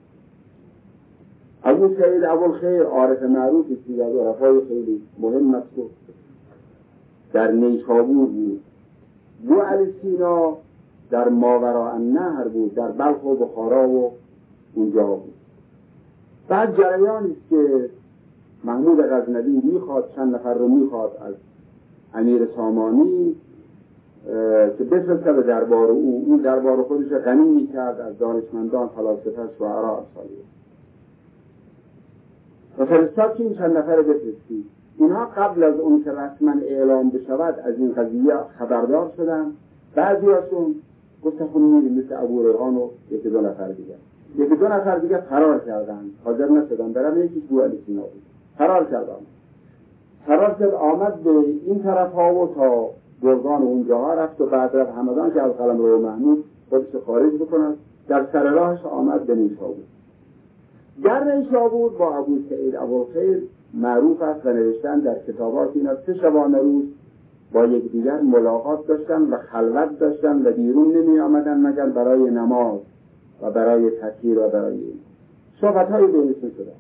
ابو سعید ابوالخیر عارف معروفی که از عرفای خیلی مهم است. در نیشابور بود، بو علی سینا در ماوراء النهر بود، در بلخ و بخارا و اونجا بود. بعد جریانی است که محمود غزنوی میخواد چند نفر رو میخواد از امیر سامانی که بفرسته به دربار او، اون دربار خودش غنی میکرد از دانشمندان، فلاسفه، شعرا، امثالیه و فرستاد که این چند نفر رو بفرستی. اینها قبل از اون که رسما اعلام بشود از این قضیه خبردار شدن. بعضی هاشون گفتن خب میریم مثل ابو ریحان و یکی دو نفر دیگه یکی دو نفر دیگه فرار کردن، حاضر نشدن برن. یکی بو علی سینا بود، فرار کردن فرار کرد آمد به این طرف ها و تا گرگان و اونجاها رفت و بعد رفت همدان که از قلمرو محمود خودش خارج بکنن. در سر راهش آمد به نیشابور. در نیشابور با ابو سعید ابوالخیر معروف است و نوشتن در کتابات اینا سه شبانه روز با یکدیگر ملاقات داشتن و خلوت داشتن و بیرون نمی آمدن مگر برای نماز و برای تطهیر و برای این صحبت های بینشون شدن.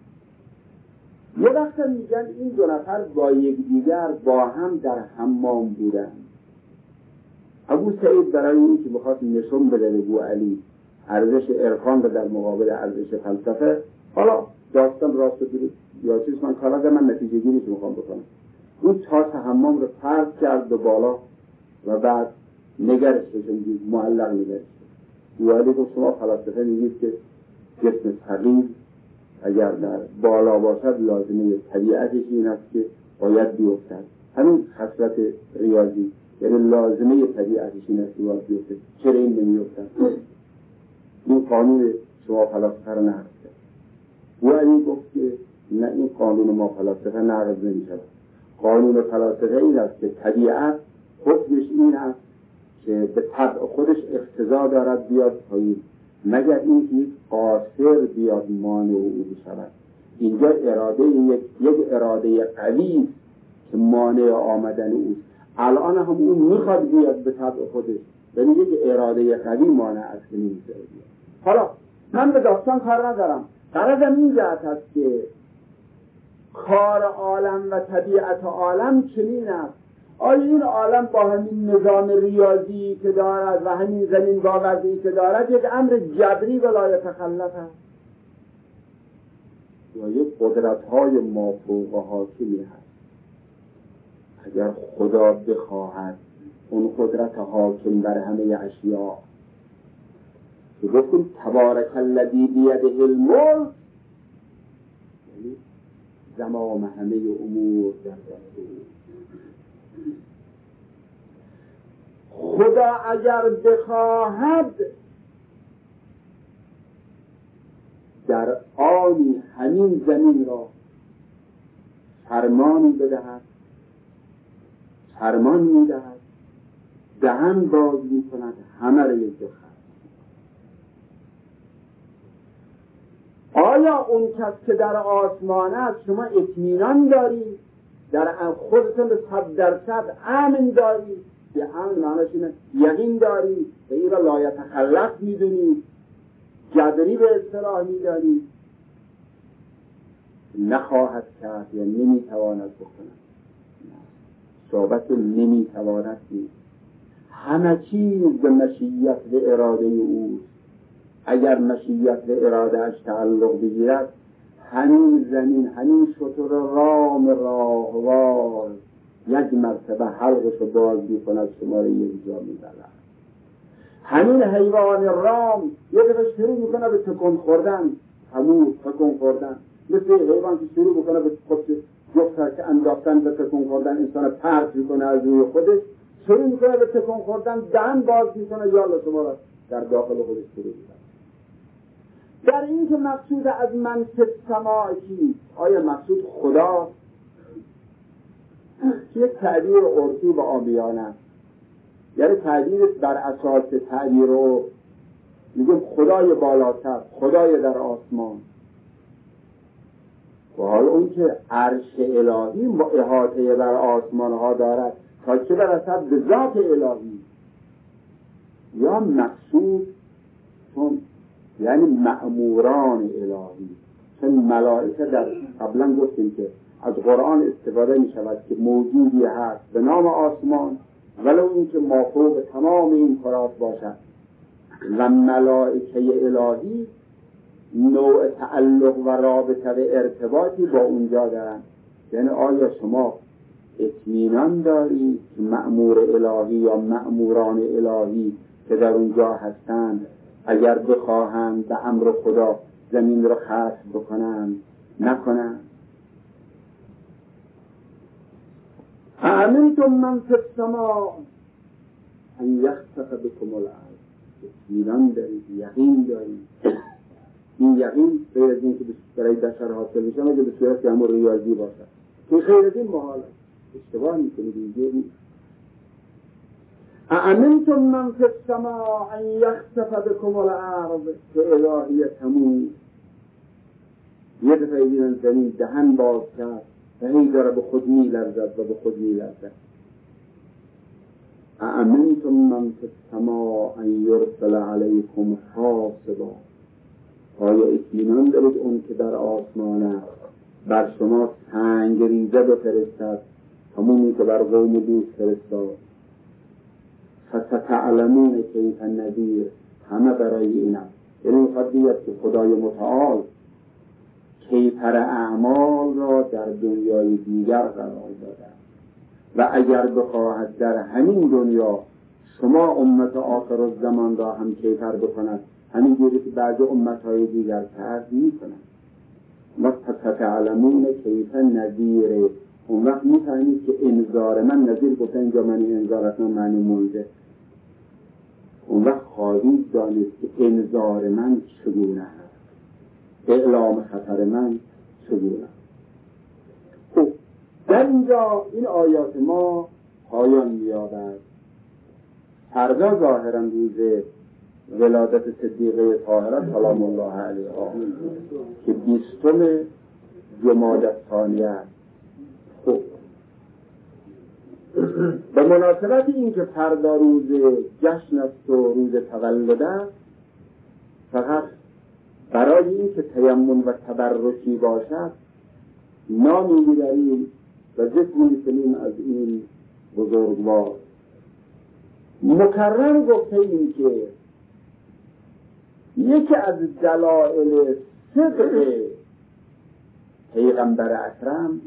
یه وقت میگن این دو نفر با یکدیگر با هم در حمام بودن. ابو سعید برای این که بخواد نشون بده به بو علی ارزش عرفان در مقابل ارزش فلسفه، حالا داستان راست بود یا چیز من کاراز من نتیجه گیری که میخوام بکنم، اون تاس حمام رو پرد کرد به بالا و بعد نگرش بشن معلق نگرش. بو علی گفت شما فلسفه میگید که جسم صغیر اگر در بالا باشد لازمه طبیعتش این است که باید بیفتد. همین خصلت ریاضی یعنی لازمه طبیعتش این است که باید بیفتد. چرا این نمیفتد؟ این قانون شما فلاسفه رو نقض کرد. بو علی گفت که نه، این قانون ما فلاسفه نقض نمیشود. قانون فلاسفه این است که طبیعت حکمش این است که به طبع خودش اقتضا دارد بیاد پایین، مگر این که یک قاصر بیاد مانع او بشود. اینجا اراده یک یک اراده قوی که مانع آمدن اوست. الان هم اون میخواد بیاد به طبع خودش، ولی یک اراده قوی مانع است که نمیشه بیاد. حالا من به داستان کار ندارم، غرضم این جهت است که کار عالم و طبیعت عالم چنین است. آیا این عالم با همین نظام ریاضی که دارد و همین زمین با وضعی که دارد یک امر جبری ولا یتخلف است یا یک قدرت های مافوق حاکمی هست؟ اگر خدا بخواهد اون قدرت حاکم بر همه اشیاء که گفتیم تبارک الذی بیده الملک، یعنی زمام همه امور در دست او. خدا اگر بخواهد در آنی همین زمین را فرمان بدهد، فرمان میدهد، دهن باز میکند، همه را یک بخواهد. آیا اون کس که در آسمان است شما اطمینان دارید؟ در خودتون به صد درصد امن دارید؟ که امن معنیش اینه یقین دارید و این را لا یتخلف میدونید، جبری به اصطلاح میدانید؟ نخواهد کرد یا نمیتواند بکند. صحبت نمیتواند نیست، همه چیز به مشیت و اراده اوست. اگر مشیت و اراده اش تعلق بگیرد، همین زمین، همین شتر رام راهوار یک مرتبه حلقش رو باز می‌کند، شما رو یک جا می‌برد. همین حیوان رام یک دفعه شروع می‌کنه به تکون خوردن، همون تکون خوردن، مثل حیوان که شروع بکنه به خود جفت که انداختن به تکون خوردن، انسان پرت می‌کنه از روی خودش، شروع می‌کنه به تکون خوردن، دهن باز می‌کنه، یالا شما رو در داخل خودش شروع می‌کنه. در این که مقصود از منصب سماعی، آیا مقصود خدا؟ یک تعبیر عرفی و عامیانه، یعنی تعبیر بر اساس تعبیر رو میگم خدای بالاتر، خدای در آسمان. و حال اون که عرش الهی احاطه بر آسمان ها دارد تا که برسد به ذات الهی، یا مقصود چون یعنی مأموران الهی، چون ملائکه در قبلا گفتیم که از قرآن استفاده می شود که موجودی هست به نام آسمان، ولو اینکه مافوق تمام این کرات باشد، و ملائکه الهی نوع تعلق و رابطه و ارتباطی با اونجا دارن. یعنی آیا شما اطمینان دارید که مأمور الهی یا مأموران الهی که در اونجا هستند اگر بخواهند به امر خدا زمین رو خسف بکنند نکنند؟ اامنتم من فی السماء ان یخسف بکم الارض. اطمینان دارید، یقین دارید. این یقین غیر از این که برای بشر حاصل میشه اگه به صورت امر ریاضی باشد، که غیر از این محال است. اشتباه میکنید. اینجا نیست. اامنتم من فی السماء ان یخسف بکم الارض که الهی تموم. یه دفعه دیدن زمین دهن باز کرد و هی داره به خود میلرزد و به خود میلرزد. اامنتم من فی السماء ان یرسل علیکم حاصبا. آیا اطمینان دارید اون که در آسمان است بر شما سنگ ریزه بفرستد همونی که بر قوم لوط فرستاد؟ فستعلمون کیف النذیر. همه برای این است. یعنی میخواد بگوید که خدای متعال کیفر اعمال را در دنیای دیگر قرار داده و اگر بخواهد در همین دنیا شما امت آخر الزمان را هم کیفر بکند، همین جوری که بعضی امتهای دیگر کرد میکنند. وقت ستعلمون کیف النذیر. اون وقت میفهمید که انذار من، نذیر گفته اینجا معنی انذارت من معنی منذر، اون وقت خواهید دانست که انذار من چگونه هست، اعلام خطر من چگونه. خب در اینجا این آیات ما پایان می‌یابد. فردا ظاهرا روز ولادت صدیقه طاهره سلام الله علیها که بیستم جمادی الثانیه است. خب به مناسبت این که فردا روز جشن است و روز تولد است، فقط برای این که تیمم و تبرکی باشد نامی می‌بریم و ذکر می‌کنیم از این بزرگوار. مکرر گفته این که یکی از دلایل صدق پیغمبر اکرم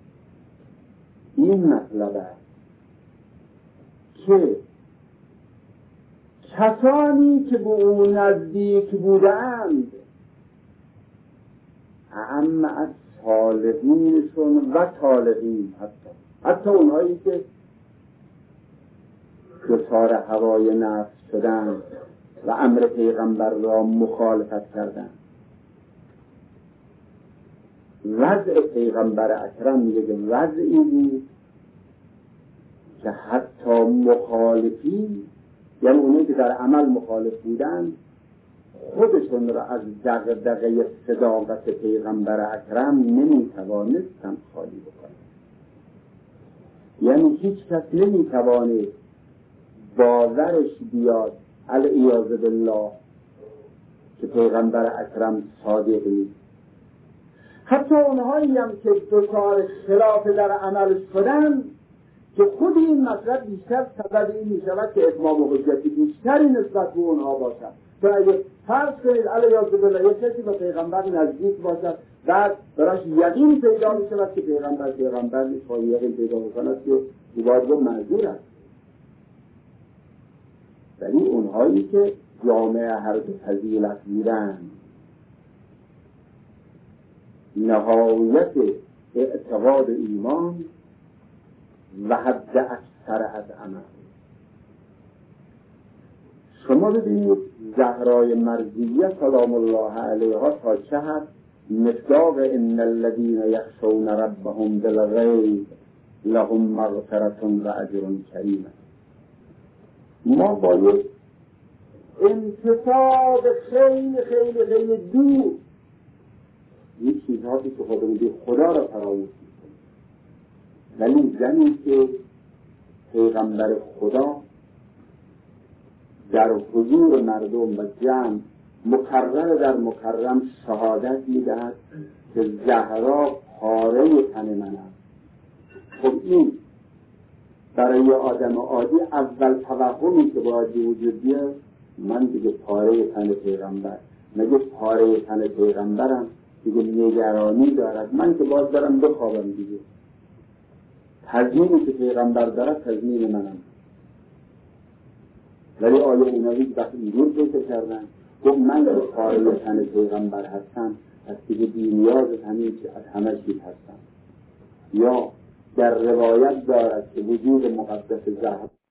این مطلب است که کسانی که به او نزدیک بودند اعم از صالحینشون و طالقین، حتی حتی اونهایی که دچار هوای نفس شدند و امر پیغمبر را مخالفت کردند. وضع پیغمبر اکرم میگه وضعی بود که حتی مخالفین، یعنی اونایی که در عمل مخالف بودند، خودشون را از دغدغه صداقت پیغمبر اکرم نمیتوانستند خالی بکنند. یعنی هیچ کس نمیتوانه باورش بیاد العیاذ بالله که پیغمبر اکرم صادق نیست. حتی اونهایی هم که دچار خلاف در عمل شدن، که خود این مطلب بیشتر سبب این می شود که اتمام حجتی بیشتری نسبت به اونها باشد. تو اگه فرض کنید علیه بالله یک کسی به پیغمبر نزدیک باشد، بعد براش یقین پیدا می شود که پیغمبر پیغمبر نیست، خواهی یقین پیدا بکند که دیوار رو معذور است. ولی اونهایی که جامعه هر دو فضیلت بودند، نهایت اعتقاد ایمان و حد اکثر از عمل. شما ببینید زهرای مرضیه سلام الله علیها تا چه حد مصداق ان الذین یخشون ربهم بالغیب لهم مغفرة و اجر کریم. ما باید انتصاب خیلی خیلی خیلی دور یک چیزهایی که خودمون بی خدا را فراموش میکنیم، ولی زنی که پیغمبر خدا در حضور مردم و جمع مکرر در مکرم شهادت میدهد که زهرا پاره تن من است. خب این برای آدم عادی اول توهمی که باید وجود بیاد، من دیگه پاره تن پیغمبر، مگه پاره تن پیغمبرم دیگه نگرانی دارد؟ من که باید برم بخوابم دیگه. تضمینی که پیغمبر دارد تضمین منم. ولی آیا اونا هیچ وقت اینجور فکر کردن؟ گفت من که پاره تن پیغمبر هستم، پس دیگه بی‌نیاز همین که از همه چیز هستم. یا در روایت دارد که وجود مقدس زهرا